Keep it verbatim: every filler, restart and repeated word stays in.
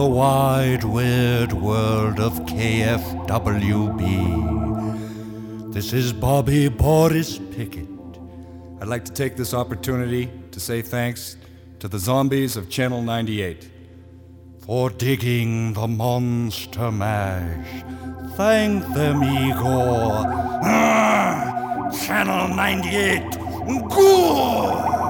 the wide, weird world of K F W B. This is Bobby Boris Pickett. I'd like to take this opportunity to say thanks to the zombies of Channel ninety-eight. For digging the Monster Mash. Thank them, Igor. Ah, Channel ninety-eight. Good!